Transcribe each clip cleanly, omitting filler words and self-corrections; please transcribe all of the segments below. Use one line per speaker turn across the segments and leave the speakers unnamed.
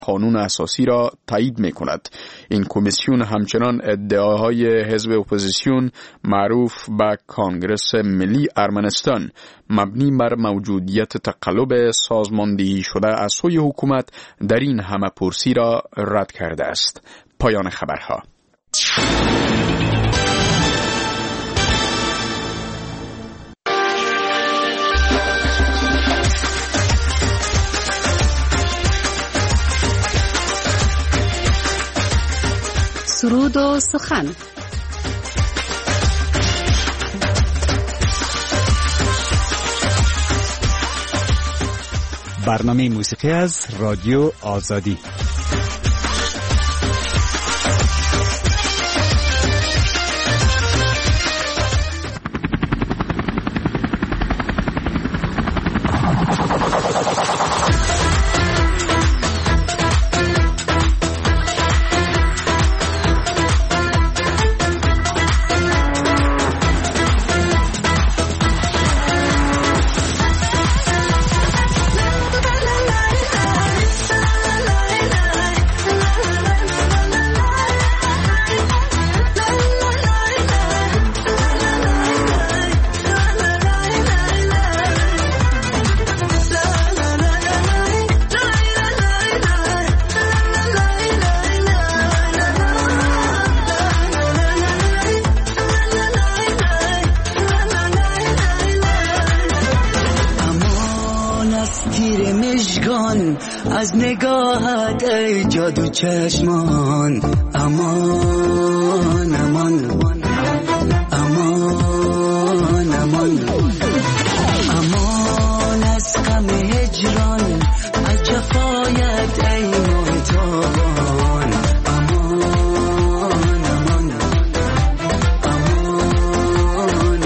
قانون اساسی را تایید می کند. این کمیسیون همچنان ادعاهای حزب اپوزیسیون معروف به کانگرس ملی ارمنستان مبنی بر موجودیت تقلب سازماندهی شده از سوی حکومت در این همه پرسی را رد کرده است. پایان خبرها.
سرود و سخن.
برنامه موسیقی از رادیو آزادی.
از نگاهت ای جادو چشمان، امان امان امان امان امان از غم هجران، از جفایت ای محتابان، امان امان امان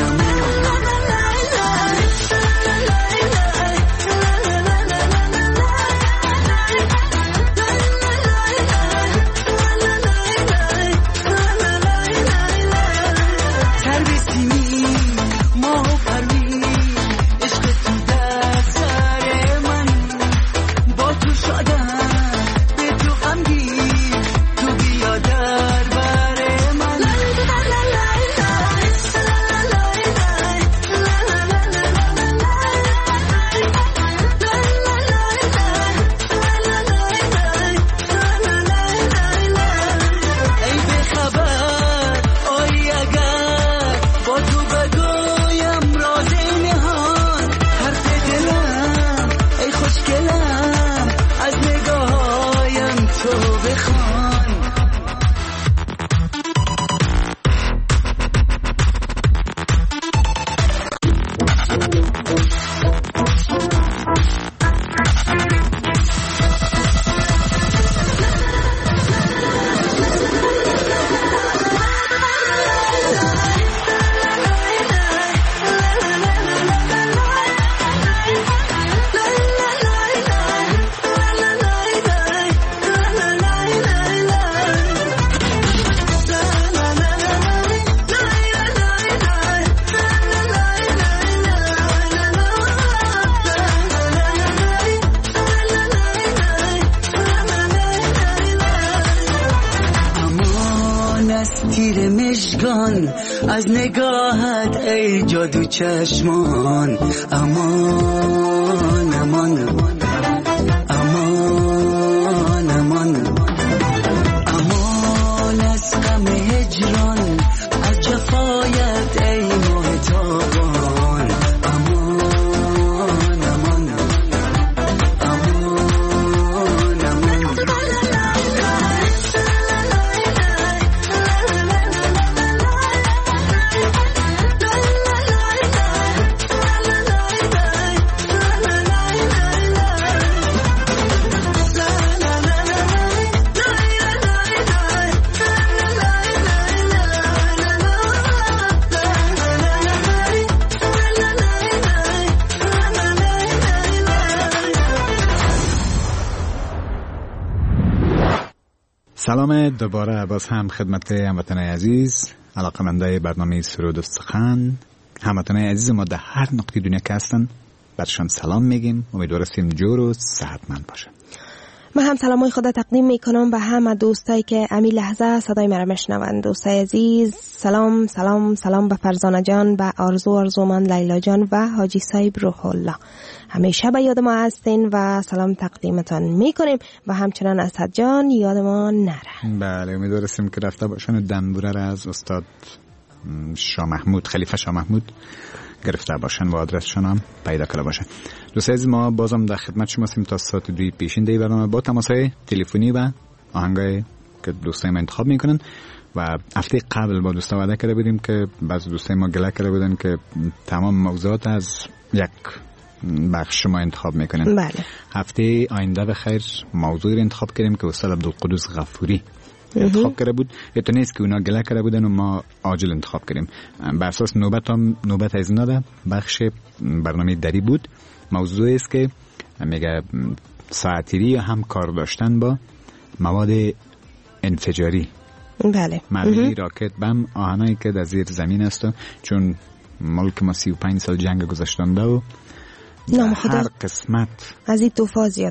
تیر مژگان، از نگاهت ای جادو چشمان، امان امان امان امان امان از غم هجران، از جفایت ای محتابان، امان امان امان امان
سلام دوباره باز هم خدمت هموطنان عزیز، علاقه‌مندای برنامه سرود و سخن. هموطنان عزیز ما در هر نقطه دنیا که هستن برشان سلام میگیم. امیدواریم جور و صحتمند باشن.
من هم سلامای خدا تقدیم میکنم به همه دوستایی که امی لحظه صدای مرا میشنوند. دوستای عزیز سلام سلام سلام به فرزانه جان، به آرزو من، لیلا جان و حاجی صاحب روح الله. همیشه به یاد ما هستین و سلام تقدیمتان میکنیم و همچنان اسد جان یاد ما نره.
بله امیدواریم که رفته باشن. دنبوره را از استاد شاه محمود، خلیفه شاه محمود گرفته باشن و آدرسشون هم پیدا کرده باشن. دوستای عزیز ما بازم در خدمت شما هستیم تا ساعت 2 پیشین برنامه با تماس‌های تلفنی و آهنگای که دوستای ما انتخاب میکنن. و هفته قبل با دوستا وعده کرده بودیم که بعضی دوستای ما گله کرده بودن که تمام موضوعات از یک بخش ما انتخاب میکنن.
بله.
هفته آینده بخیر موضوعی رو انتخاب کردیم که استاد عبدالقدوس غفوری انتخاب کرده بود. تو نیست که اونا گله کرده بودن و ما عاجل انتخاب کردیم. بر اساس نوبت از نده بخش برنامه دری بود. موضوعی است که میگه ساعتیری یا هم کار داشتن با مواد انفجاری.
بله.
مرمی، راکت، بم، آهنایی که در زیر زمین است. چون ملک ما 35 سال جنگ گذشتنده و
نام خدا
هر قسمت
از این توفا زیاد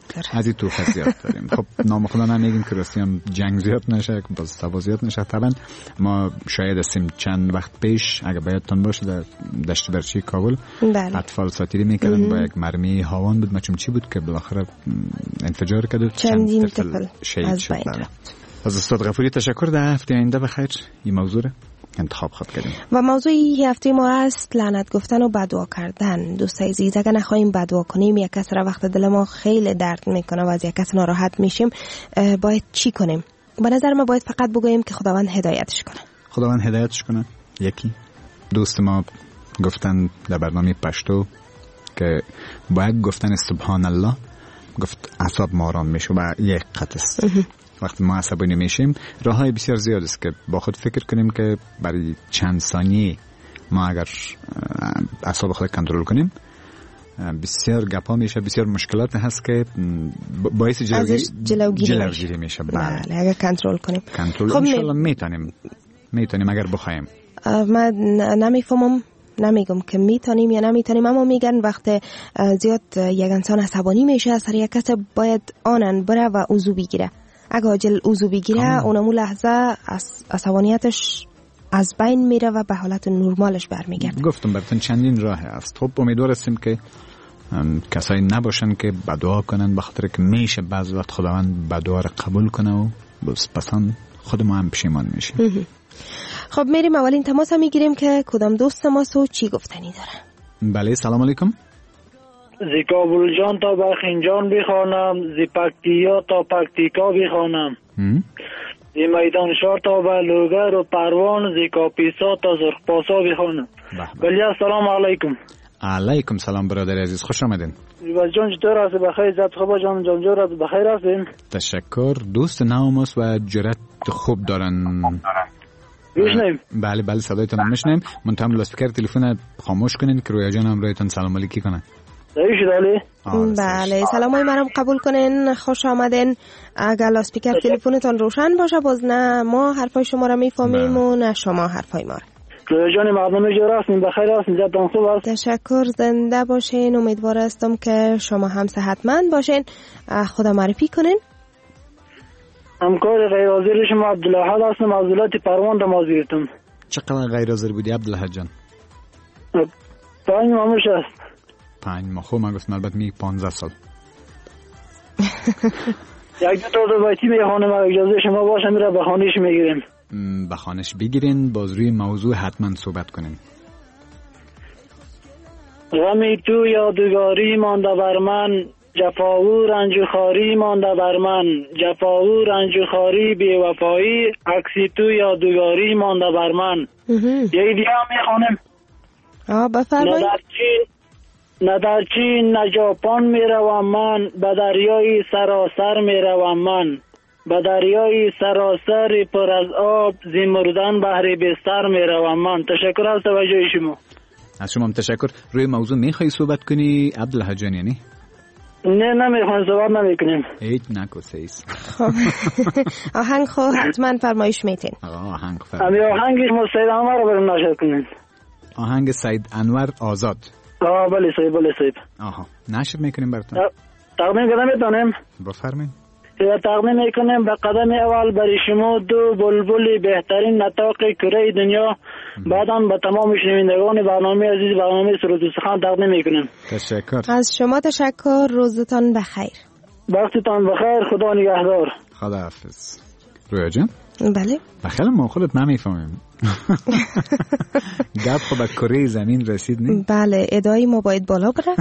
داریم. خب نام خدا نمیگیم که راستی هم جنگ زیاد نشه، باز سوا زیاد نشه. طبعا ما شاید هستیم چند وقت پیش اگه بایدتان باشه در دشت برچی کابل اطفال ساتیری میکردن با یک مرمی هاوان بود مچم چی بود که بالاخره انفجار کرد و
چندین طفل
شهید شد. از استاد غفوری تشکر. در هفته آینده بخیر این موضوع انتخاب کردیم
و موضوع این هفته ما است لعنت گفتن و بددعا کردن. دوستای عزیز اگر نخواهیم بددعا کنیم، یک کس را وقت دل ما خیلی درد میکنه و از یک کس ناراحت میشیم، باید چی کنیم؟ به نظر من باید فقط بگوییم که خداوند هدایتش کنه. یکی
دوست ما گفتن در برنامه پشتو که باید گفتن سبحان الله گفت اعصاب ما آرام میشه و یک قطع است. وقتی ما عصبانی میشیم راههای بسیار زیاد است که با خود فکر کنیم که برای چند ثانیه ما اگر اعصاب خود کنترل کنیم بسیار گپا میشه، بسیار مشکلات هست که باعث جلوگیری میشه.
بله اگر کنترل کنیم.
خب انشالله میتونیم اگر بخوایم.
من نمیگم که میتونیم یا نمیتونیم، اما میگن وقت زیاد یک انسان عصبانی میشه از هر یک کس باید آنن بره و وضو بگیره. اگه عاجل وضو بگیره اونمو لحظه عصبانیتش از بین میره و به حالت نرمالش برمیگرده.
گفتم براتون چندین راه است. خب امیدوار هستیم که کسایی نباشن که بددعا کنن، بخاطر که میشه بعض وقت خداوند بددعا رو قبول کنه و پسان خود ما هم پشیمان میشیم.
خب میریم اولین تماس میگیریم که کدام دوست ما سو چی گفتنی داره.
بله سلام علیکم.
زی کابل جان تا بخینجان بخوانم، زی پکتیا تا پکتیکا بخوانم، زی میدان شهر تا بلوگر و پروان، زی کاپیسا تا زرخپاسا بخوانم. بله السلام علیکم.
علیکم سلام برادر عزیز، خوش آمدین.
زیبا جان چطور هست؟ بخیر. زد خوبا جان جورت بخیر هستین؟
تشکر. دوست ناموس و جرأت خوب دارن.
میشنیم؟
بله صدایتون هم میشنیم. منتها لاسپیکر تلفن خاموش کنین که رویا جان همراهتون سلام علیکی کنه.
بله سلامای منم قبول کنین. خوش آمدین. اگر لاسپیکر تلفنتون روشن باشه باز نه ما حرفای شما را میفهمیم و نه شما حرفای ما را.
رویا جان مردم جور هستین؟ بخیر هستین؟ جاتون خوب است؟
تشکر. زنده باشین. امیدوار هستم که شما هم صحتمند باشین. خدا معرفی کنین.
همکار غیر حاضر شما عبدالاحد هستم از ولایت پروان دمازیرتم.
چقدر غیر حاضر بودی عبدالاحد جان؟
5 ماه است.
5 ماه. خب من گفتم البته می 15 سال.
یک دو بایتی میخوانم اجازه شما باشه میره به خانهش میگیریم.
به خانهش بگیرین باز روی موضوع حتما صحبت کنیم.
غمی تو یادگاری مانده بر من، جفا و رنج و خواری مانده بر من، جفا و رنج و خواری بی وفایی، عکسی تو یادگاری مانده بر من. یه دیگه هم میخوانم.
بفرمایید.
نه در چین نه ژاپن میروم من، به دریای سراسر میروم من، به دریای سراسر پر از آب، زی مردن بحر بستر میروم من. تشکر از توجه شما.
از شما هم تشکر. روی موضوع میخوایی صحبت کنی عبدالاحد جان یعنی؟
نه نمیخوایم صحبت نمیکنیم.
هیچ نکو سیس.
آهنگ خو حتما فرمایش میتین.
آهنگ
آهنگش ما سید انور رو بریم نشر کنیم.
آهنگ سید انور آزاد.
بله صاحب.
آها نشر میکنیم براتون.
تقدیم کردم میتونم؟
بفرمایید.
تقدیم میکنیم. به قدم اول برای شما دو بلبل بهترین نطاق کره دنیا، بعدا به تمام شنوندگان برنامه عزیز برنامه سرود و سخن تقدیم میکنیم.
تشکر.
از شما تشکر. روزتان بخیر.
وقتتان بخیر. خدا نگهدار.
خدا حافظ. رویا جان.
بله.
بخیل ما خودت نمیفهمیم. گپ خب به کره زمین رسید نه؟
بله، ادعای ما باید بالا بره.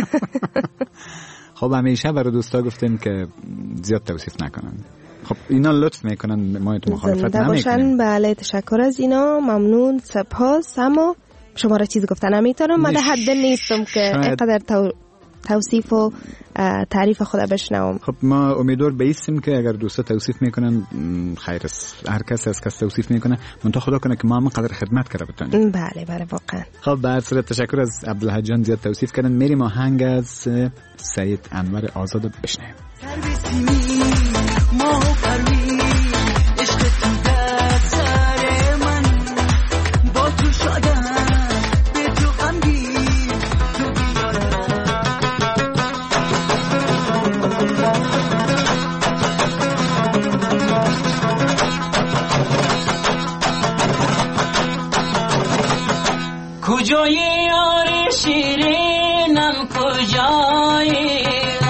خب همیشه برای دوستا گفتیم که زیاد توصیف نکنن. خب اینا لطف میکنن، ما تو مخالفت نمیکنیم.
بله، تشکر از اینا، ممنون، سپاس. اما شما را چیزی گفتن نمیتونم، من در حد نیستم که اینقدر توصیف و تعریف خدا بشنوم.
خب ما امیدوار بیستیم که اگر دوستا توصیف میکنن خیر است. هر کس از کس توصیف میکنه، منتها خدا کنه که ما هم قدر خدمت کرده بتونیم.
بله واقعا.
خب به هر صورت تشکر از عبدالحی جان، زیاد توصیف کردن. میریم آهنگ از سید انور آزاد بشنویم.
کجای یار شیرینم کجایی،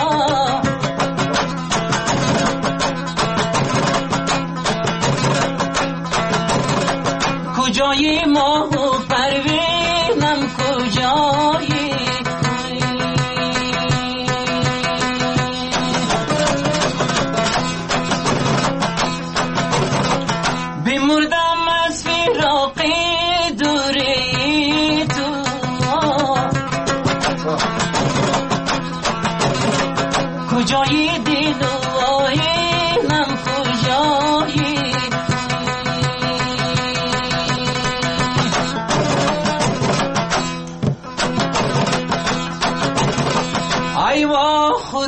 کجای ماه و پروینم کجایی، بمردم از فراقی دوری تو، کجایی دل و آینم کجایی، ای وا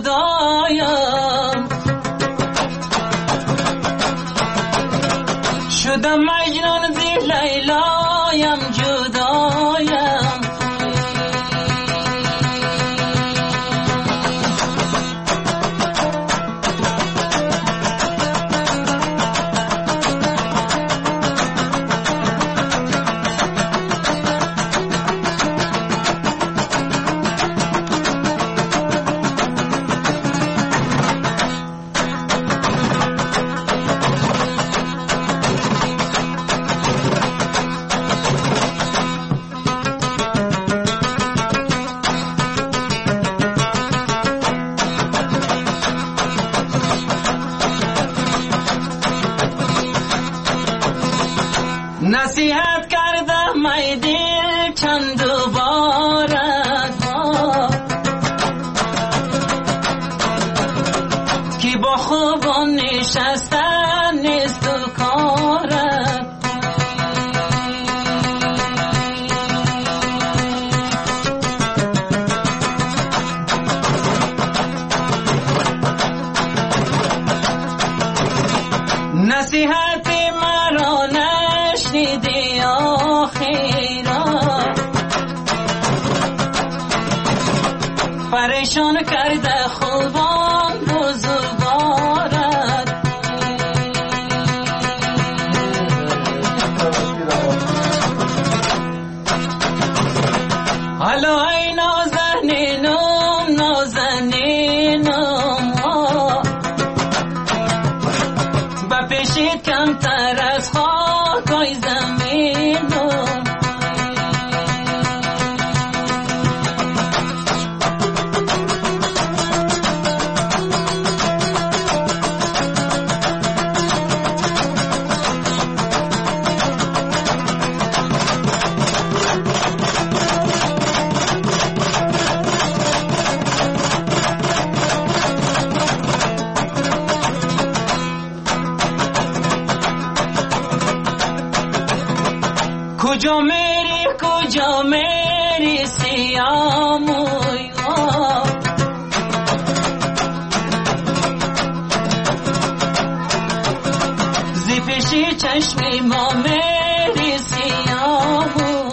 خدایم شدم مجنون زی لیلایم جدایم، نصیحت کردم ای دل چند بارت که با خوبان نشستن نیست و کارت، نصیحت مرا نشنیدی آخیرا، پریشان کرده خوبان روزگارت، حالا ای نازنینم نازنینم با پیشید کمتر از خاکای زمینم، کجا میری سیاموی، زی پیشی چشمی ما میری سیاموی،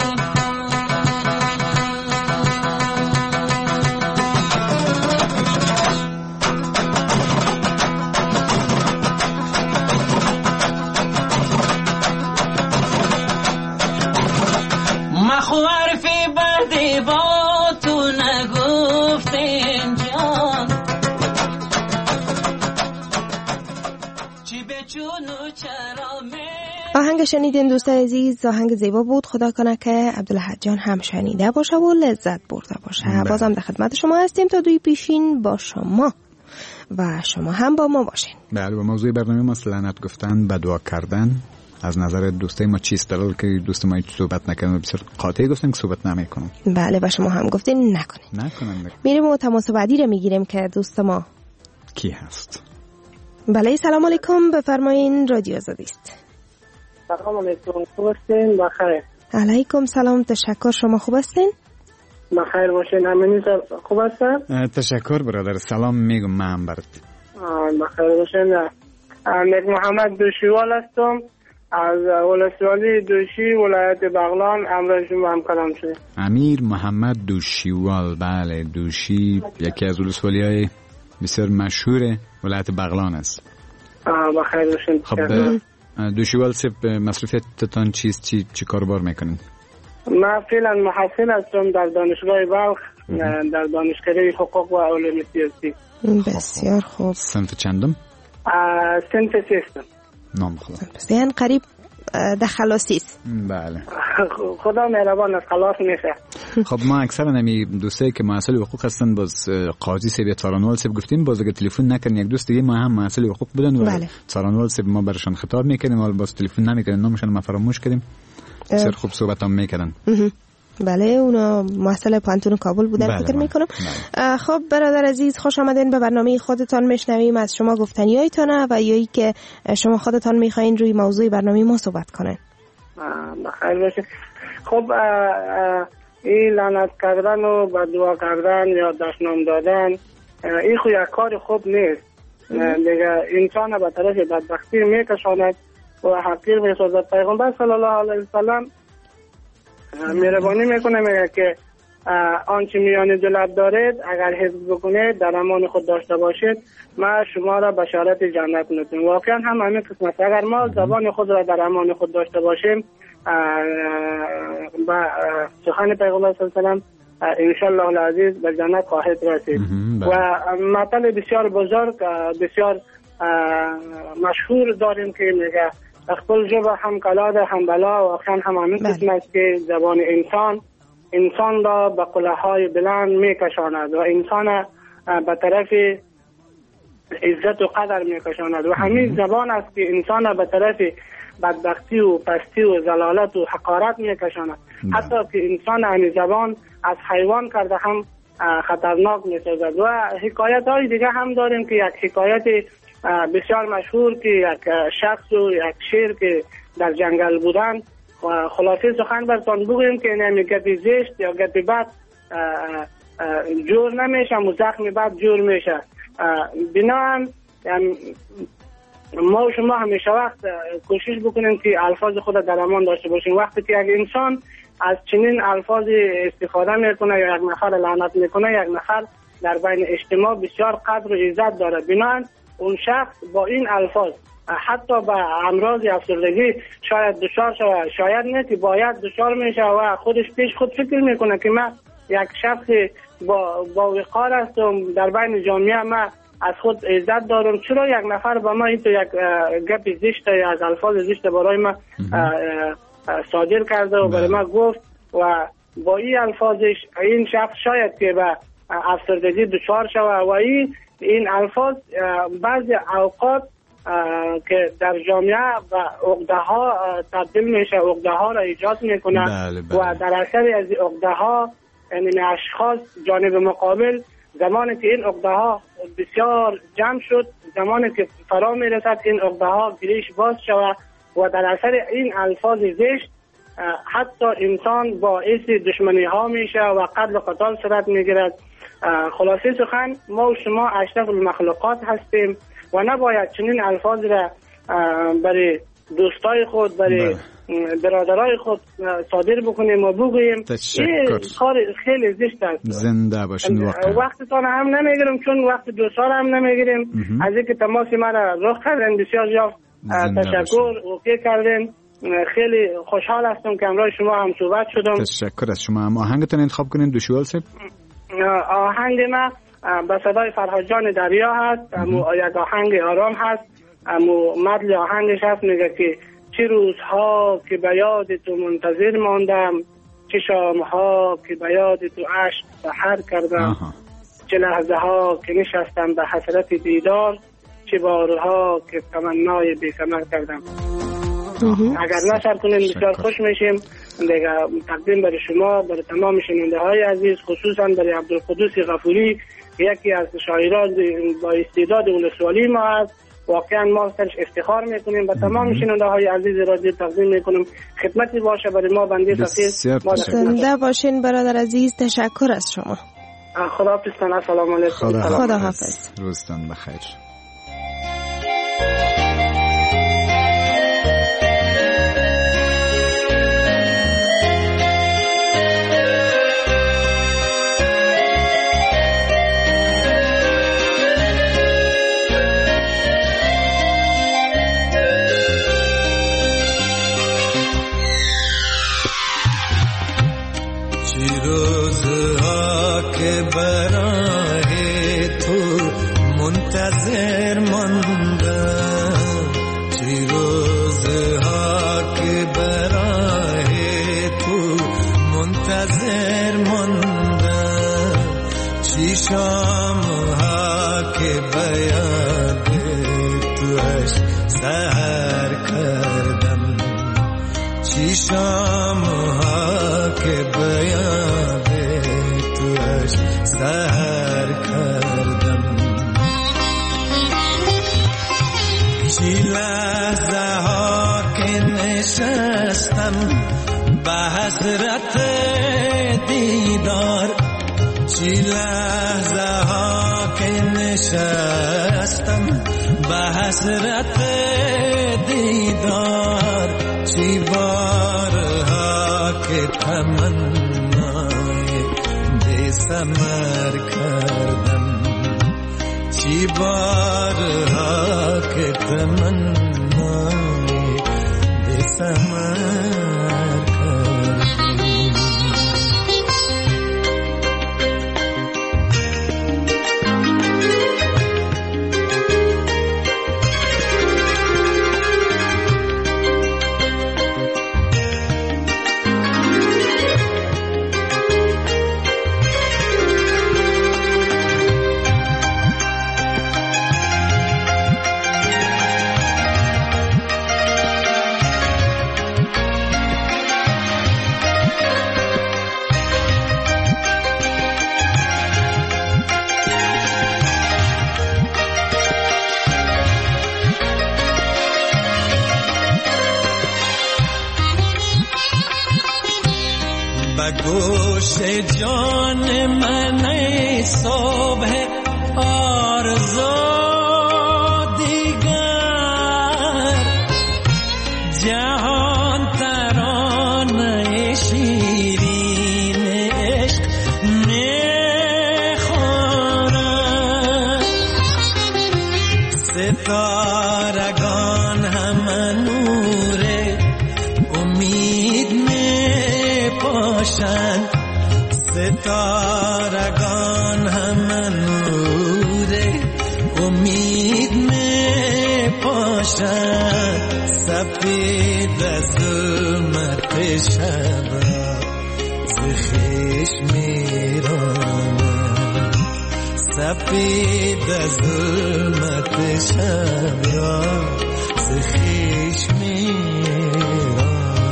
آهنگ شنیدین دوستان عزیز، آهنگ زیبا بود. خدا کنه که عبدالحج جان هم شنیده باشه و لذت برده باشه. بازم در خدمت شما هستیم تا دوی پیشین با شما و شما هم با ما باشین.
بله، با موضوع برنامه ما لعنت گفتن، بددعا کردن. از نظر دوستای ما چیست دلیل که دوست ما صحبت نکنن و بسیار قاطع گفتن که صحبت نمیکنن؟
بله، و شما هم گفتین نکنن. میریم و تماس بعدی رو میگیریم که دوست ما
کی هست؟
بله، سلام علیکم، بفرمایین، رادیو آزادی است.
سلام علیکم، خوب هستین؟ بخیر.
علیکم سلام، تشکر. شما خوب هستین؟
بخیر باشین. امینی خوب هستن؟
تشکر برادر. سلام میگم من برات.
بخیر باشین. امیر محمد دوشیوال هستم از ولسوالی دوشی، ولایت بغلان. امروز شما هم کلام شده.
امیر محمد دوشیوال، بله، دوشی یکی از ولسوالی‌های بسیار مشهور ولایت بغلان است.
بخیر باشین.
خب دوشیوال سب مصروفیتتان چیست؟ چی کاربار میکنین؟
من فعلا محصل هستم در دانشگاه بلخ، در دانشکده حقوق و علوم سیاسی.
بسیار خوب.
صنف چندم؟
صنف سیستم.
نام خدا.
بسیار قریب در خلاصی است.
بله.
خدا مهربان است، خلاص میشه.
خب ما اکثرا نمی دوستایی که مسئول حقوق هستن باز قاضی سیب تارانوال سیب گفتیم، باز اگه تلفن نکنن یک دوست دیگه ما هم مسئول حقوق بودن و
بله.
تارانوال سیب ما برشان خطاب میکنیم ولی باز تلفن نمیکنن، نامشون ما فراموش کردیم. بسیار خوب صحبت هم میکردن.
بله، اونا مسئله پانتون کابل بودن فکر میکنم. خب برادر عزیز، خوش آمدین به برنامه خودتان. میشنویم از شما گفتنیایتان و یایی که شما خودتان میخواین روی موضوع برنامه ما صحبت کنین.
بخیر باشه. خب این لعنت کردن و بددعا کردن یا دشنام دادن، این خو یک کار خوب نیست. دیگه انسان به طرف بدبختی میکشاند و حقیر میسازد. پیغمبر صلی الله علیه وسلم مهربانی میکنه، میگه که آنچه میان دو لب دارید اگر حفظ بکنید، در امان خود داشته باشید، ما شما را بشارت جنت میدیم. واقعا هم همین قسمت، اگر ما زبان خود را در امان خود داشته باشیم با سخن پیغمبر صلی الله علیه و سلم انشالله العزیز به جنت خواهد رسید. و مطلب بسیار بزرگ، بسیار مشهور داریم که میگه اخبال جبه هم کلاد هم بلا. واقعا هم همین قسم است که زبان انسان را به قله‌های بلند میکشاند و انسان به طرف عزت و قدر میکشاند و همین زبان است که انسان به طرف بدبختی و پستی و ضلالت و حقارت میکشاند. حتی که انسان همین زبان از حیوان کرده هم خطرناک میسازد. و حکایت های دیگه هم داریم که یک حکایت بسیار مشهور که یک شخص و یک شیر که در جنگل بودن، خلاصه سخن برتان بگویم که نمی گپی زشت یا گپی بد جور نمیشه و زخم بد جور میشه. بنابراین ما و شما همیشه وقت کوشش بکنیم که الفاظ خود در امان داشته باشیم. وقتی که یک انسان از چنین الفاظ استفاده میکنه یا یک نفر لعنت میکنه، یک نفر در بین اجتماع بسیار قدر و عزت داره. بنابراین اون شخص با این الفاظ حتی به امراض افسردگی شاید دچار شود، شاید نه که باید دچار میشه و خودش پیش خود فکر میکنه که من یک شخص با وقار هستم، در بین جامعه من از خود عزت دارم، چرا یک نفر با ما این تو یک گپ زشت از الفاظ زشت برای ما صادر کرده و برای ما گفت و با این الفاظش این شخص شاید که به افسردگی دچار شود و این الفاظ بعضی اوقات که در جامعه و عقده ها تبدیل میشه، عقده ها را ایجاد میکنه. و در اثر از عقده ها یعنی اشخاص جانب مقابل زمانی که این عقده ها بسیار جمع شد، زمانی که فرا میرسد این عقده ها گریش باز شود و در اثر این الفاظ زشت حتی انسان باعث دشمنی ها میشه و قتل و قتال صورت میگیرد. خلاصه سخن، ما و شما اشرف المخلوقات هستیم و نباید چنین الفاظ را برای دوستای خود، برای برادرای خود صادر بکنیم و بگوییم. این کار خیلی زشت است.
زنده باشین.
وقتتان هم نمیگیرم چون وقت دوستان هم نمیگیریم. از اینکه تماس ما را رخ کردن بسیار زیاد تشکر اوکی کردن. خیلی خوشحال هستم که امروز شما هم صحبت شدم.
تشکر از شما. هم آهنگتون انتخاب کنین دوشیوال صاحب.
آهنگ ما به صدای فرهاد جان دریا هست. یک آهنگ آرام هست اما مدل آهنگش هست میگه که چه روزها که به یاد تو منتظر ماندم، چه شامها که به یاد تو عشق سحر کردم، چه لحظه ها که نشستم به حسرت دیدار، چه بارها که تمنای بی‌ثمر کردم. اگر نشر کنیم بسیار خوش میشیم. دیگه تقدیم برای شما، برای تمام شنونده های عزیز، خصوصا برای عبدالقدوس غفوری که یکی از شاعران با استعداد ولسوالی ما است. واقعا ما سرش افتخار میکنیم. با تمام شنونده های عزیز رادیو تقدیم میکنیم خدمتی باشه برای ما بنده فقیر.
زنده باشین برادر عزیز، تشکر از شما.
خداحافظتان. السلام علیکم.
خداحافظ.
روزتان بخیر.
منتظر ماندم، چه روزها که برای تو منتظر ماندم، چه شامها که به یاد توش سحر کردم، چه شامها که به یاد توش سحر کردم. چی لحظه ها که نشستم به حسرت دیدار، چی لحظه ها که نشستم به حسرت دیدار، چی بارها که تمنای بی‌ثمر کردم، چی بارها که تمنای بی‌ثمر کردم. گوش جان من ای صبح آرزو دیگر، جهان ترانه شیرین عشق میخورد، ستارگان هم نور امید میپاشند، ستارگان هم نور امید میپاشند، سفید از ظلمت شب را ز خویش میرانند، سفید از ظلمت شب را ز خویش میرانند.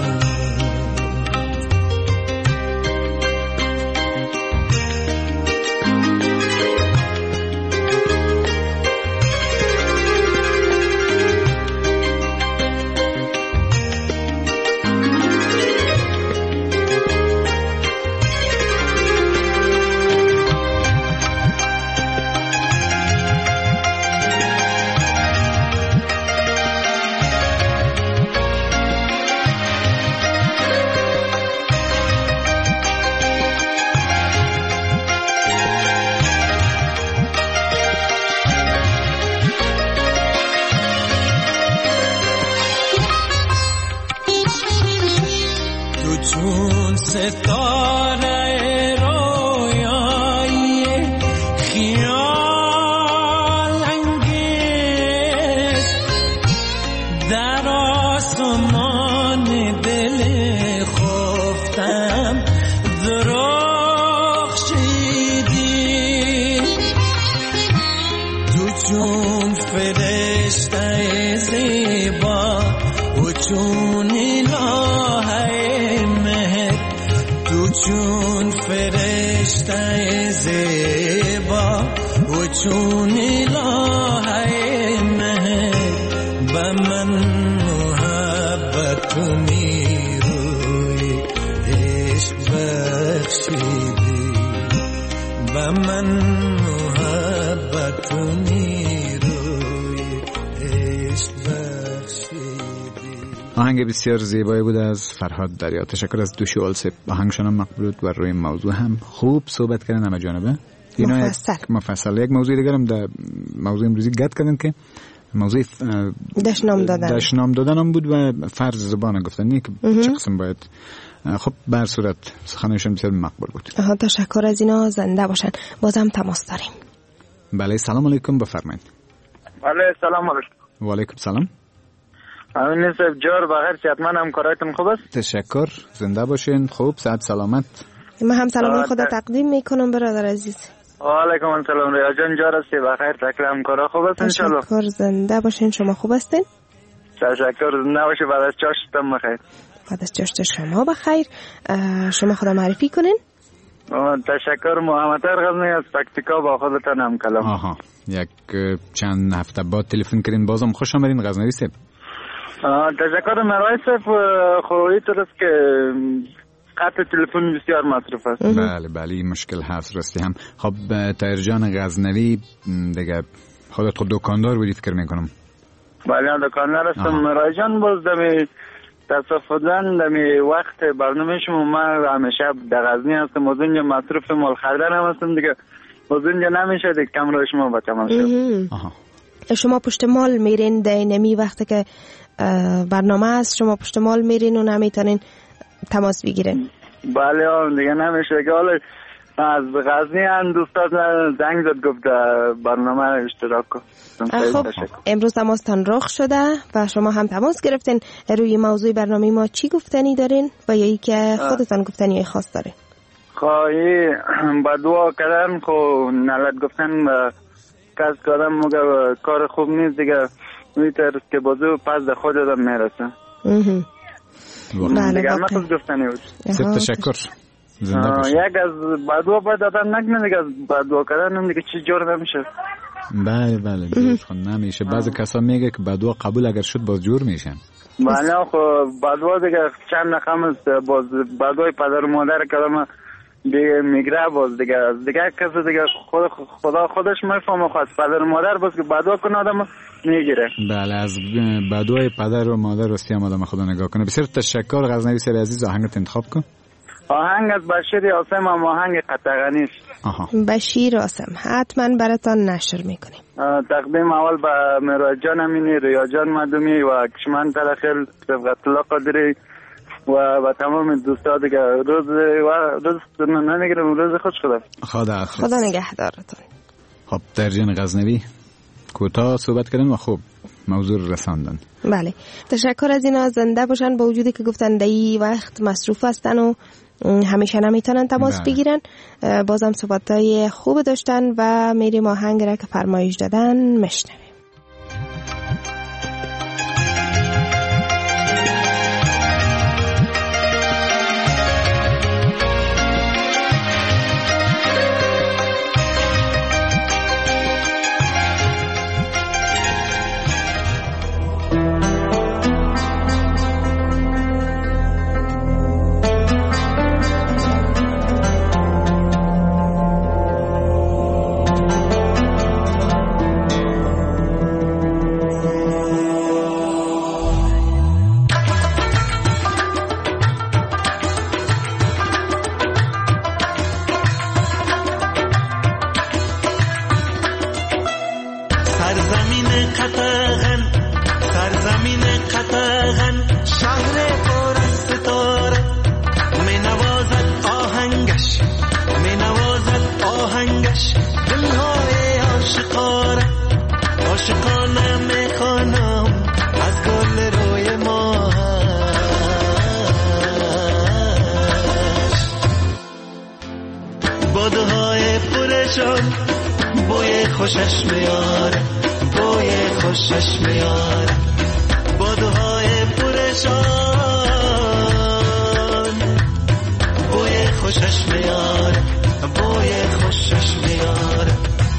چون ستاره رویایی خیال انگیز، ترجمان دل خفتم درخشیدی تو چون فرشته زیبا و چون الهه مهر تو چون فرشته زیبا و چون الهه مهر به من محبت میروی عشق بخشیدی به من محبت میروی عشق بخشیدی.
آهنگ بسیار زیبایی بود از فرهاد دریا. تشکر از دوشی آلسه. آهنگشان هم مقبول بود و روی موضوع هم خوب صحبت کردن همه جانبه مفصل. یک موضوع دیگر هم در موضوع امروزی گت کردن که موضوع دشنام دادن هم بود و فرض زبان گفتن که چه قسم باید. خب بر صورت سخنشون بسیار مقبول بود.
تشکر از اینا. زنده باشن. بازم تماس داریم.
بله سلام علیکم بفرمایید.
بله سلام علیکم.
و علیکم سلام.
امین صاحب جور بخیر صحتمند همکارایتون خوب است؟
تشکر زنده باشین. خوب صحت سلامت.
من هم سلام خدا تقدیم میکنم برادر عزیز.
و علیکم السلام ریا جان جور هستی بخیر تکل همکارا خوب است انشالله؟
تشکر زنده باشین. شما خوب هستین؟
تشکر زنده باشی. بعد از چاشتم بخیر.
بعد از چاشت شما بخیر. شما خدا معرفی کنین.
تشکر محمد غزنی از پکتیکا با خودتان هم کلام.
یک چند هفته بعد تلفن کردین بازم خوش آمدین غزنوی صاحب.
تشکر مرای صاحب. خوبی است که خط تلفن بسیار مصرف است.
بله مشکل هست راستی هم. خب طاهر جان غزنوی دیگه خودت خود دکاندار بودی فکر میکنم.
بله دکاندار هستم مرای جان. باز دمی تصفدن دمی وقت برنامه شما من همیشه در غزنی هستم. از اونجا مصرف مال خریدن هم هستم دیگه. از اونجا نمیشه دیگه کم روی شما با تمام شد.
شما پشت مال میرین در نمی وقتی که برنامه است شما پشت مال میرین و نمیتونین تماس بگیرین؟
بله دیگه نمیشه که حالا از غزنی هم دوستان زنگ زد گفت برنامه اشتراک کن.
خب امروز تماستان رخ شده و شما هم تماس گرفتین. روی موضوع برنامه ما چی گفتنی دارین و یا ای که خودتان گفتنی خاص دارین؟
خواهی با دعا کردن خو نلت گفتن کس کردن مگه کار خوب نیست دیگه. میتر که بازو پس در خود دادم میرسه. دیگه همه خود گفتنی بود.
تشکر.
یک از بدوا باید آدم نکنه دیگه. از بدوا کردن دیگه چی جور نمیشه.
بله جور نمیشه. بعضی کسا میگه که بدوا قبول اگر شد باز جور میشن.
بله خب بدوا دیگه چند نخم است. باز بدوای پدر و مادر کلمه دیگه میگره باز دیگه کسی دیگه خدا خودش میفهمه. خواست پدر و مادر باز که بدوا کنه آدم میگیره.
بله از بدوای پدر و مادر راستی هم آدم خدا نگاه کنه. بسیار تشکر غزنوی صاحب عزیز. آهنگت انتخاب کن.
آهنگ از بشیر آسم هم آهنگ قطغنیش.
بشیر آسم حتما براتان نشر میکنیم.
تقدیم اول به مراد جان امینی، ریا جان مدومی و کشمن تلخیل، رفقت الله قادری و تمام دوستا دیگه. روز نمیگیرم. روز خوش
خدا نگهدارتون.
خب در جان غزنوی کوتاه صحبت کردن و خوب موضوع رساندن.
بله تشکر از اینا. زنده باشن با وجودی که گفتن دی وقت مصروف هستن و همیشه نمیتونن تماس بگیرن. بازم صحبتای خوب داشتن و میریم آهنگ را که فرمایش دادن مشنویم.
عاشقانه میخوانم از گل روی ماه خوشش میاره بوی خوشش میاره بادهای پرشان بوی خوشش میاره بوی خوشش میاره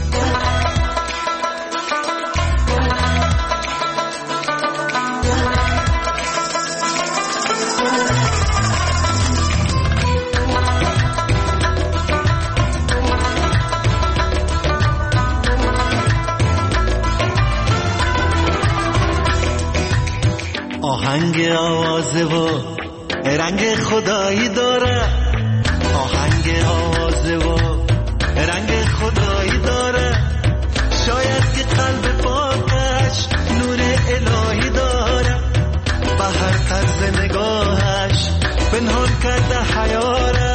آهنگ آوازه و رنگ خدایی داره آهنگ آوازه و رنگ خدایی داره شاید که قلب پاکش نور الهی داره به هر طرز نگاهش پنهان کرده حیاره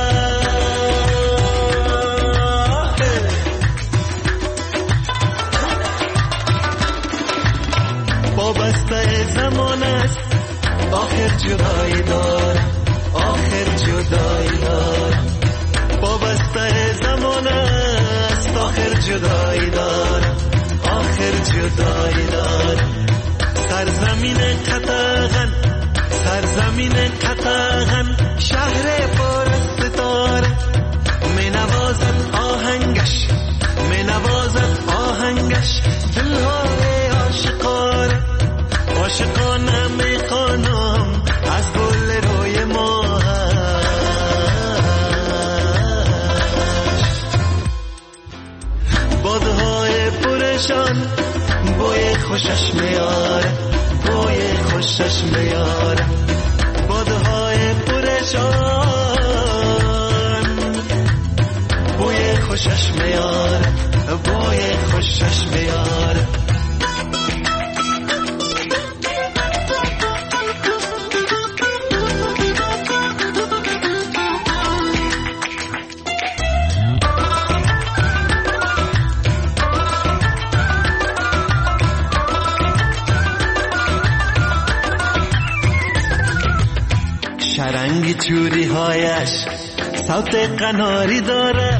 وابسته زمان است آخر جدایی داره آخر جدایی داره وابسته زمان است آخر جدایی داره آخر جدایی داره سرزمین قطغن سرزمین قطغن شهر پر از ستاره می نوازد آهنگش می نوازد آهنگش دلهای عاشقانه عاشقانه میخوانم از گل روی ماهش بادهای پرشان بوی خوشش میاره بوی خوشش میاره بادهای پرشان بوی خوشش میاره بوی خوشش میاره شرنگ چوری هایش صوت قناری داره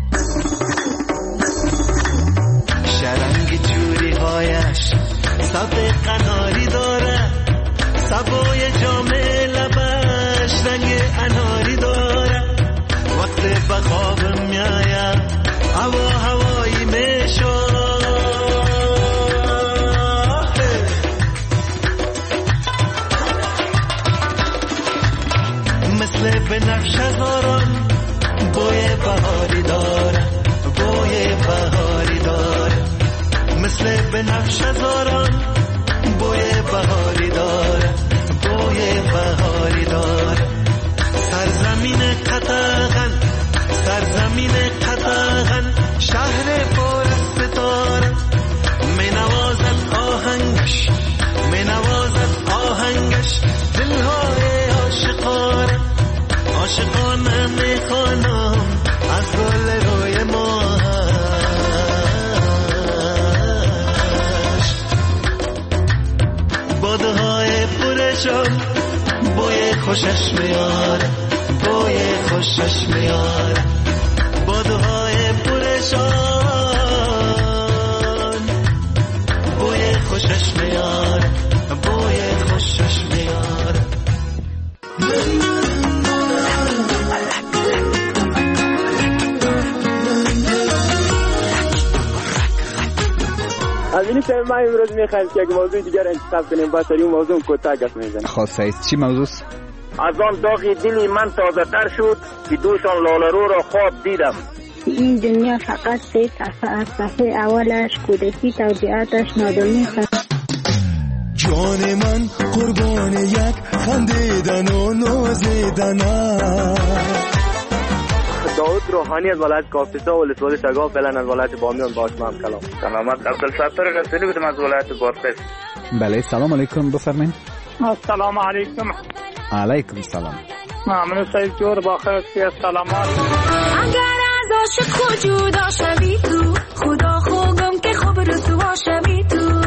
شرنگ چوری هایش صوت قناری داره سبوی جام لبش رنگ اناری داره وقت به خواب میایم هوا هوایی میشو مثل بنفش هزاران بوی بهاری داره بوی بهاری داره مثل بنفش هزاران بوی بهاری داره بوی بهاری داره سرزمین قطغن سرزمین قطغن شهر پر از ستاره می نوازد آهنگش می نوازد آهنگش دلهای عاشقانه عاشقانه میخوانم از گل روی ماهش بادهای پرشان بوی خوشش میاره بوی خوشش میاره بادهای پرشان بوی خوشش میاره بوی خوشش میاره
از این سبب ما امروز میخوایم که یک موضوع دیگر انتخاب کنیم و سری موضوع کوتاه گپ میزنیم.
خب سعید چی موضوعست؟
از آن داغی دلی من تازه تر شد که دوشان لاله‌رو را خواب دیدم.
این دنیا فقط سه صفحه اولش کودکی توجیهاتش نادانی است.
جان من قربان یک خندیدن و نازیدن
داود روحانی از ولایت کاپیسا و ولسوالی شگاف فعلا از ولایت بامیان باش من کلام.
سلامت عبدالستار رسولی بودم از ولایت بادغیس.
بله سلام علیکم بفرمایید.
السلام علیکم.
علیکم سلام.
ممنون سعید جور با خیر سلامات.
اگر از عاشق خود جدا شوی تو خدا خوگم که خوب رسوا شوی تو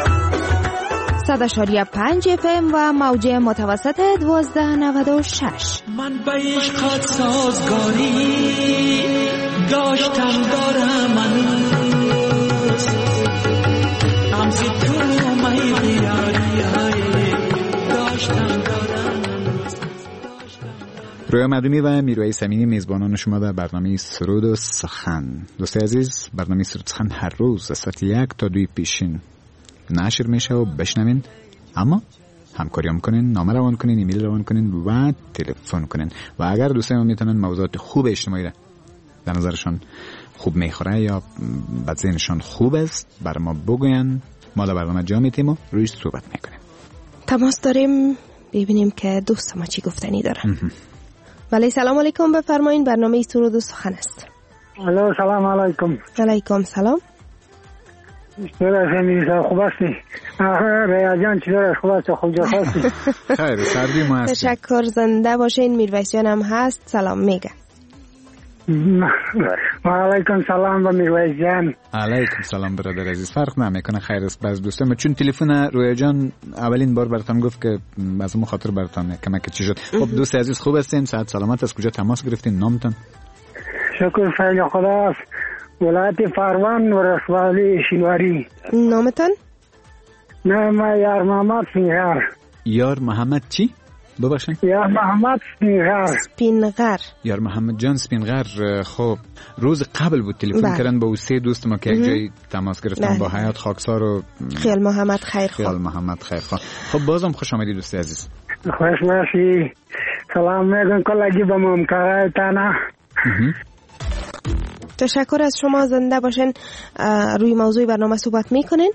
100.5 FM و موج متوسط 1296.
من به عشقت سازگاری داشتم دارم هنوز
رویا مدونی و میرویس امینی میزبانان شما در برنامه سرود و سخن. دوستای عزیز، برنامه سرود و سخن هر روز از ساعت 1 تا 2 پیشین نشر میشه و بشنوین، اما همکاری هم کنین، نامه روان کنین، ایمیل روان کنین و تلفن کنین. و اگر دوستای ما میتونن موضوعات خوب اجتماعی را در نظرشان خوب میخوره یا بد ذهنشان خوب است بر ما بگوین، ما در برنامه جا میتیم و رویش صحبت میکنیم.
تماس داریم، ببینیم که دوست ما چی گفتنی دارن. ولی سلام علیکم، بفرمایین، برنامه سرود و سخن است.
الو، سلام علیکم.
علیکم سلام.
خوب هستی؟ ریا جان چطور؟ خوب هستی؟ خوب جا هستی؟
خیر، سردی ما هستی.
تشکر، زنده باشین. میرویس جان هم هست، سلام میگه.
و علیکم سلام با میرویس جان.
علیکم سلام برادر عزیز. فرق نمیکنه، خیر است. باز دوستم چون تلفن رویا جان اولین بار براتون گفت که از اون خاطر براتون کمک چی شد. خب دوست عزیز خوب هستین؟ صحت سلامت؟ از کجا تماس گرفتین؟ نامتون؟
شکر فضل خدا است. ولایت فروان و رسوالی شینواری.
نامتون؟
نام یار محمد سپینغر.
یار محمد چی؟ ببخشید.
یار محمد
سپینغر.
یار محمد جان سپینغر. خب روز قبل بود تلفن کردن با سه دوست ما که یک جای تماس گرفتن با حیات خاکسار و
خیال محمد خیرخواه.
خیال محمد خیرخواه. خب بازم خوش آمدید دوست عزیز.
خوش باشی. سلام میگم کلاگی با ممکارای تانا.
تشکر از شما، زنده باشین. روی موضوع برنامه صحبت میکنین؟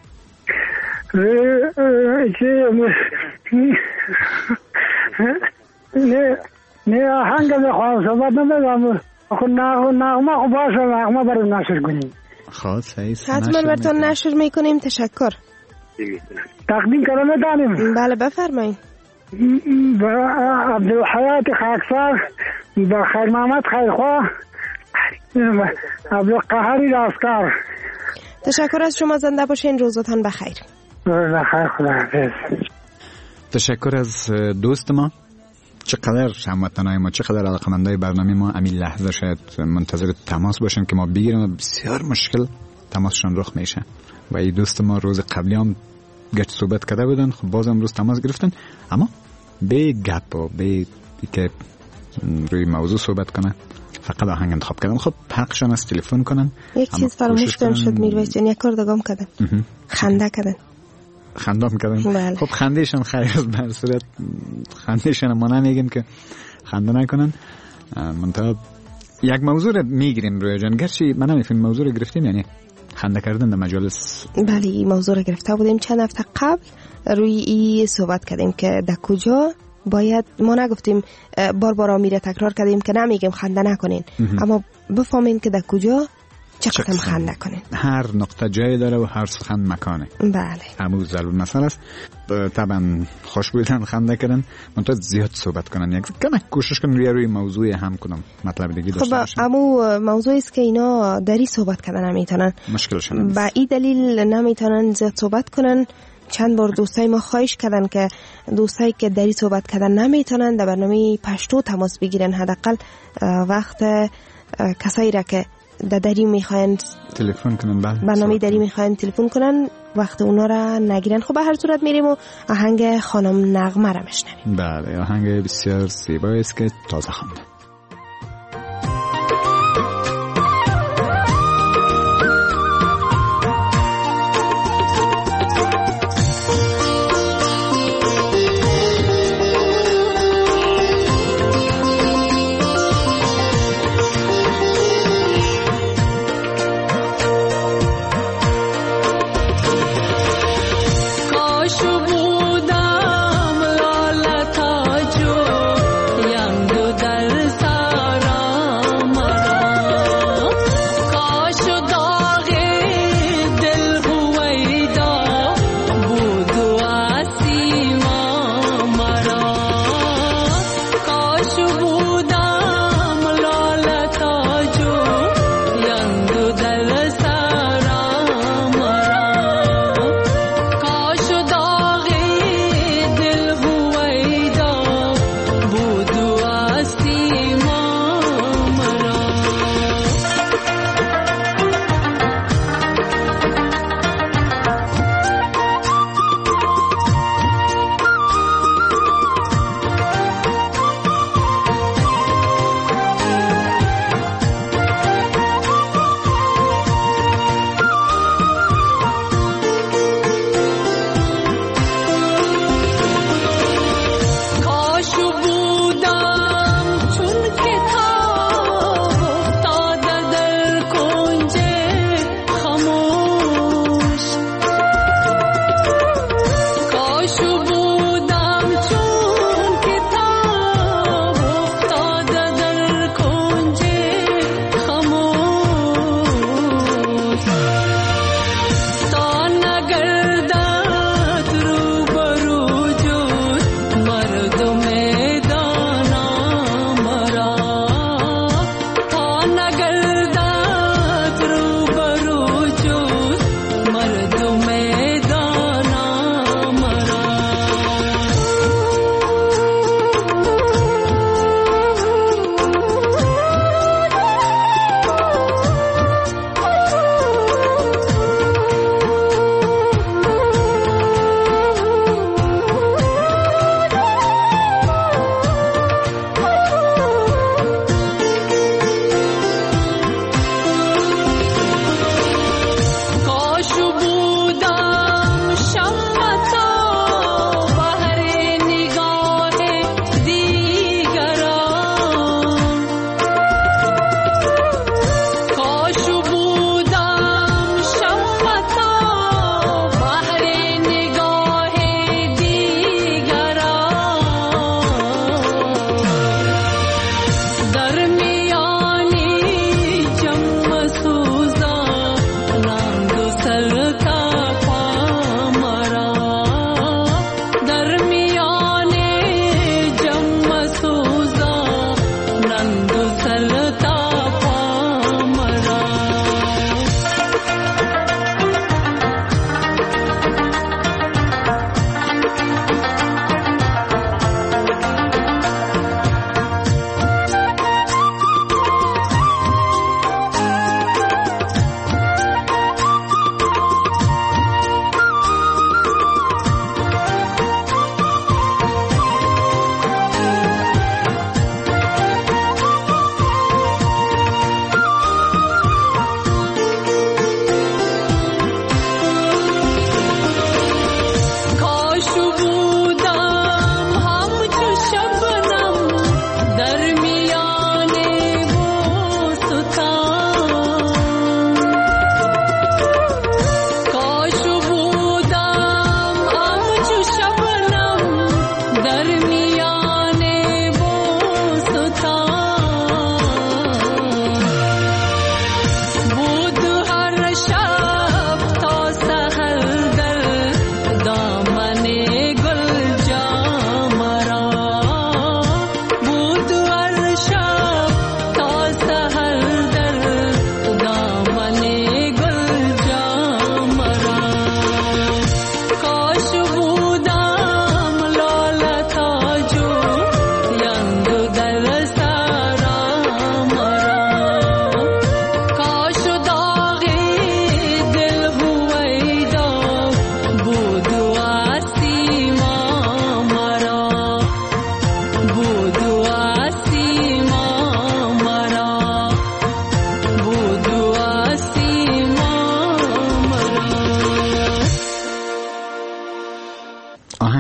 نه آهنگ بخواه صحبت نمیدم. نغمه خوب باشه، نغمه برای نشر کنیم.
خب صحیح،
حتما براتون نشر میکنیم. تشکر.
تقدیم کردم دانیم.
بله بفرمایید.
عبدالحیات خاکسار، با خیر محمد خیرخواه، عبدالقهاری راستکار.
تشکر از شما، زنده باشین. روزتان بخیر.
بخیر، خدا حافظ.
تشکر از دوست ما. چقدر هموطنای ما، چقدر علاقمندای برنامه ما همین لحظه شاید منتظر تماس باشن که ما بگیریم و بسیار مشکل تماسشون رخ میشه. و این دوست ما روز قبلی هم گچ صحبت کرده بودن، خب باز امروز تماس گرفتن، اما به گپ و به که روی موضوع صحبت کنن فقط آهنگ انتخاب کردن. خب حقشون است تلفن کنن.
یک چیز فراموش کردم شد میرویس جان، یک کار دگام کردن. خنده کردن.
خنده میکردن.
بله.
خب خندهشون خیر است، به هر صورت خندهشون ما نمیگیم که خنده نکنن. منتها یک موضوع رو میگیریم روی جان، گرچه من نمیفهم موضوع رو گرفتیم، یعنی خنده کردن در مجالس.
بله این موضوع رو گرفته بودیم چند هفته قبل، روی این صحبت کردیم که در کجا باید، ما نگفتیم بار میره تکرار کردیم که نمیگیم خنده نکنین، اما بفهمین که در کجا چقدر خنده کنین.
هر نقطه جای داره و هر سخن مکانه.
بله
همون ضرور مسئله است. طبعا خوش بودن خنده کردن، منتها زیاد صحبت کنن، یک کم کوشش کنن روی موضوع هم کنم مطلب دیگه داشته باشن.
خب اما موضوعی است که اینا دری صحبت کردن نمیتونن،
مشکلشون
با این دلیل نمیتونن زیاد صحبت کنن. چند بار دوستای ما خواهش کردن که دوستایی که دری صحبت کردن نمیتونن در برنامه پشتو تماس بگیرن، حداقل وقت کسایی را که دری میخواین
تلفن کنن،
برنامه دری میخواین تلفن کنن، وقت اونا را نگیرن. خب به هر صورت میریم و آهنگ خانم نغمه را میشنویم.
بله، آهنگ بسیار زیبایی است که تازه خوانده.
در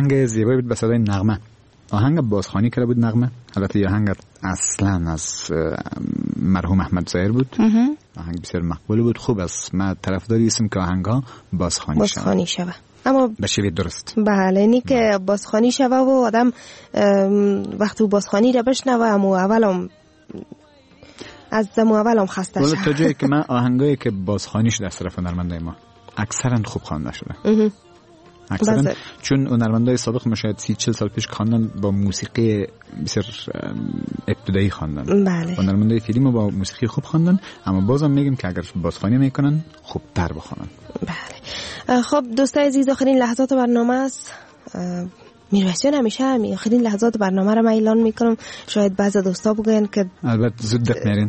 آهنگ زیبایی بود به صدای نغمه. آهنگ بازخوانی کرده بود نغمه. البته یه آهنگ اصلا از مرحوم احمد ظاهر بود. آهنگ بسیار مقبول بود. خوب است. من طرفداری هستم که آهنگ‌ها بازخوانی شود. اما به شیوه درست.
بله، اینی که بازخوانی شوه و آدم وقتی بازخوانی را بشنوه از اولم خسته شد.
ولی تا جایی که من آهنگایی که بازخوانیش در طرف هنرمندای ما اکثرا خوب خوانده شده. اکثرا چون هنرمندای سابق ما شاید 30-40 سال پیش خواندن با موسیقی بسیار ابتدایی خواندن.
بله.
هنرمندای فیلم با موسیقی خوب خواندن، اما بازم میگم که اگر بازخوانی میکنن خوبتر بخونن.
بله. خب دوستای عزیز، آخرین لحظات برنامه است. میرویسیان همیشه آخرین لحظات برنامه رو من اعلان میکنم. شاید بعضی دوستا بگن که
البته زود دق نرین.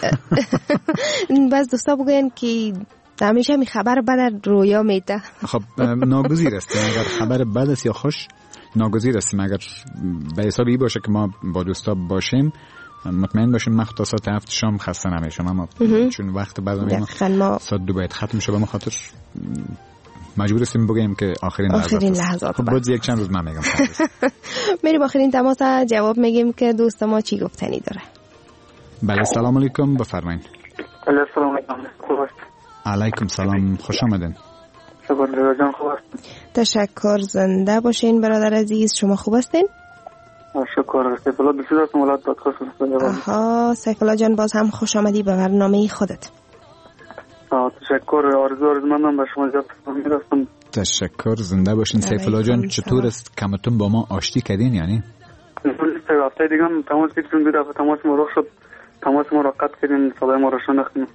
بعضی دوستا بگن که همیشه می خبر بد رویا میده.
خب ناگزیر است اگر خبر بد است یا خوش، ناگزیر است. اگر به حساب این باشه که ما با دوستا باشیم، مطمئن باشیم مخصوصا ساعت 7 شام خسته نمیشم. اما چون وقت بعد ما ساعت 2 باید ختم شه، به خاطر مجبور هستیم بگیم که آخرین لحظات. خب باز یک چند روز من میگم.
میریم آخرین تماس جواب میگیم که دوست ما چی گفتنی داره.
بله سلام علیکم، بفرمایید.
سلام
علیکم سلام، خوش آمدین.
شکر جان، خوب هستین؟
تشکر، زنده باشین برادر عزیز. شما خوب هستین؟
شکر. سیف الله بسیار از مولاد داد خوش
آها سیف الله جان، باز هم خوش آمدی به برنامه خودت.
تشکر. آرزومندم به شما زیاد میرسم.
تشکر، زنده باشین. سیف الله جان چطور است؟ کمتون با ما آشتی کردین یعنی؟
هفته دیگه هم تماس گرفتیم، دو دفعه تماس ما رخ شد، تماس ما را قطع کردیم، صدای ما را شناختیم.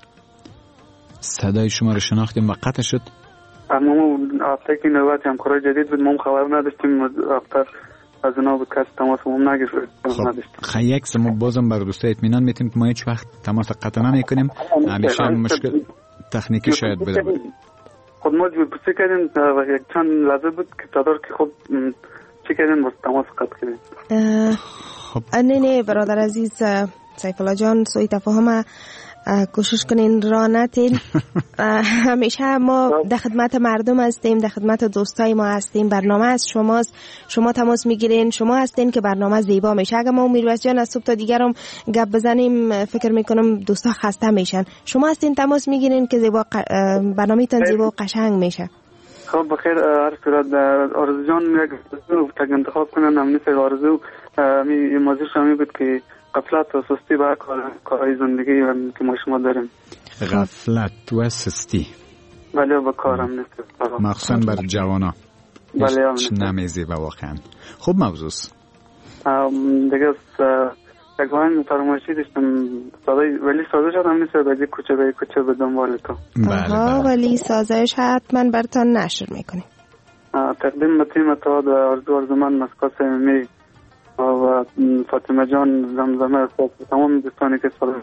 صدای شما را شناختیم و قطع شد؟
اما هفته که نوبت همکارای جدید بود، ما خبر نداشتیم. هفته از اونا بود که تماس ما نگرفت.
خب یک ما بازم بر دوستای اطمینان میتیم که ما هیچ وقت تماس قطع نمیکنیم. همیشه مشکل تکنیکی شاید بوده.
خود ما جور پرسی کردیم و یک چند لحظه بود که تدار که خب چی کردیم باز تماس قطع کردیم.
خب نه برادر عزیز سیف الله جان، سوی تفاهم کوشش کنین را نتین. همیشه ما در خدمت مردم هستیم، در خدمت دوستای ما هستیم. برنامه از شماست، شما تماس میگیرین، شما هستین که برنامه زیبا میشه. اگر ما میرویس جان از صبح تا دیگرم گپ بزنیم فکر میکنم دوستا خسته میشن. شما هستین تماس میگیرین که زیبا برنامه تان زیبا و قشنگ میشه.
خب بخیر. هر صورت آرزو جان یک تک انتخاب کنن. هم نیست آرزو این موضوع شامی بود که غفلت و سستی با کارهای زندگی که ما شما داریم.
غفلت و سستی
بله با کارم نیست،
مخصوصا بر جوانا.
بله
نمیزی و واقعا خوب موضوع
دیگه. یک آهنگ فرمایشی داشتم ولی سازش هم نیست، باید کوچه به کوچه به دنبال تو.
بله ولی سازش حتما برتان نشر میکنیم.
تقدیم به تیم اتحاد آرزومند مسکات صمیمی و فاطمه جان زمزمه تمام دوستانی که سال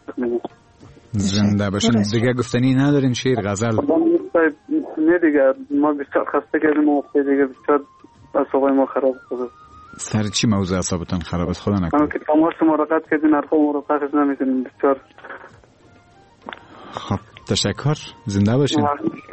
زنده باشین. دیگه گفتنی ندارین؟ شعر غزل؟
نه دیگه، ما بسیار خسته کردیم و دیگه بسیار اعصابای ما خراب شده.
سر چی موضوع اعصابتون خراب است؟ خدا نکنه.
که تماس ما را قطع کردین، حرفا ما را پخش نمی‌کنین. بسیار
خب تشکر، زنده باشین.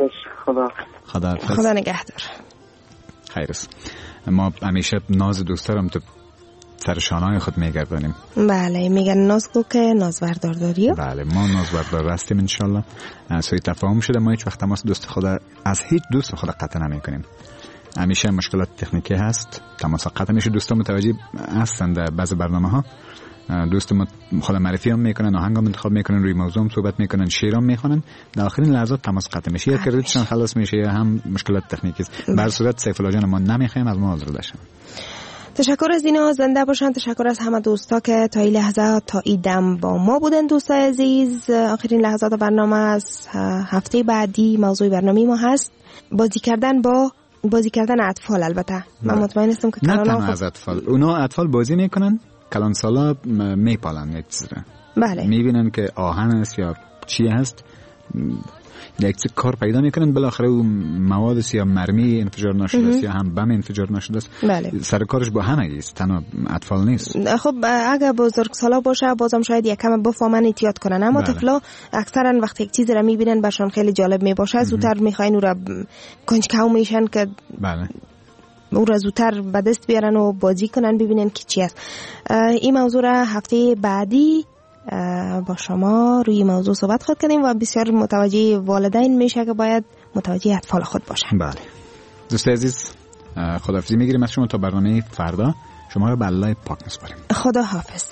خدا نگهدار.
خیر است. ما همیشه ناز دوستارم تو سر شانه‌های خود میگردانیم.
بله میگن ناز گو که ناز بردار داری.
بله ما ناز بردار هستیم انشالله. سوی تفاهم شده. ما هیچ وقت تماس دوست خود از هیچ دوست خود قطع نمی‌کنیم. همیشه مشکلات تکنیکی هست، تماس قطع میشه. دوستان متوجه هستند در بعضی برنامه‌ها دوست ما خود معرفی هم میکنن، آهنگ هم انتخاب میکنن، روی موضوع هم صحبت میکنن، شعر هم میخونن، در آخرین لحظات تماس قطع میشه، یا کردیتشون خلاص میشه یا هم مشکلات تکنیکی است. بر صورت سیف الله جان ما نمیخوایم از ما عذر بشن.
تشکر از اینا، زنده باشن. تشکر از همه دوستا که تا این لحظه تا این دم با ما بودن. دوستای عزیز آخرین لحظات برنامه از هفته بعدی موضوع برنامه ما هست بازی کردن اطفال. البته من مطمئن هستم که
نه تنها از اطفال، اونا اطفال بازی میکنن، کلان سالا میپالن یک چیز را.
بله.
میبینن که آهن است یا چی هست، یک چیز کار پیدا میکنن، بالاخره اون مواد است یا مرمی انفجار نشده است یا هم بم انفجار نشده است.
بله.
سر کارش با همه است، تنها اطفال نیست.
خب اگر بزرگسالا باشه بازم شاید یکم بفهمن احتیاط کنن، اما
بله.
طفلا اکثرا وقتی یک چیزی را میبینن برشان خیلی جالب میباشه، زودتر میخواین او را کنجکاو میشن که
بله
او را زودتر به دست بیارن و بازی کنن ببینن که چی است. این موضوع را هفته بعدی با شما روی موضوع صحبت خود کنیم و بسیار متوجه والدین میشه که باید متوجه اطفال خود باشن.
بله دوست عزیز خداحافظی میگیریم از شما تا برنامه فردا. شما رو به الله پاک میسپاریم.
خدا حافظ.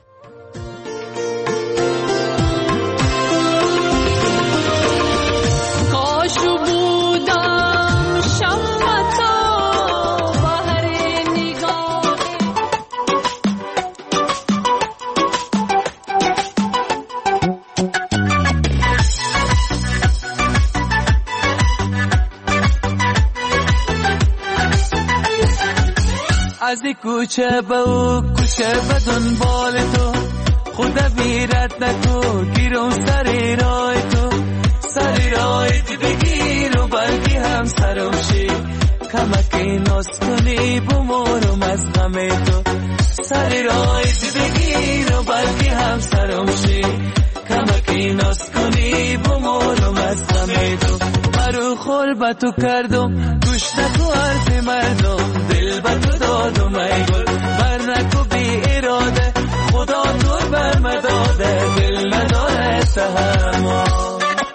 از کوچه به او کوچه به دنبال تو خدا بیرت نکو گیرم سر رای تو سر رای تو بگیر و بلکه هم سرم شی کمکی ناز کنی بمورم از غم تو سر رای تو بگیر و بلکه هم سرم شی کمکی ناز کنی بمورم از غم تو مرو خول با تو کردم گوش نکو حرف مردم دل با تو دادم ای گل بر نکو بی اراده خدا تو بر مداده دل نداره تحمل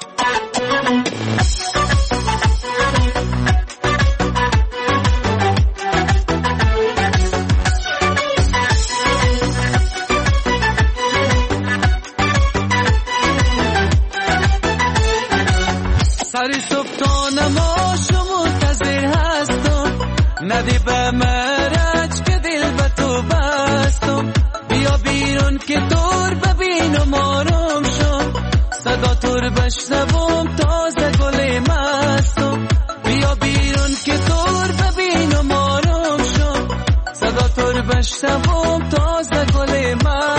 سر صبح تا نماز منتظر هستم ندی به مرج که دل به تو بستم بیا بیرون که تور ببینم آرام شم صدا تور بشنوم تازه گل مستم بیا بیرون که تور ببینم آرام شم صدا تور بشنوم تازه گل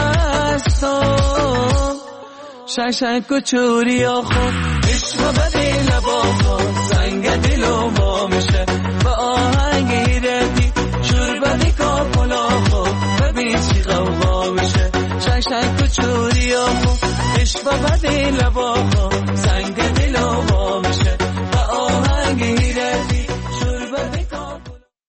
مستم شنگ کچوری آخو عشق بدی لبا خود زنگ دلو ما میشه با آهنگ ایردی شور بدی کاپلا خود ببین چی غوغا میشه شنگ کچوری آخو عشق بدی لبا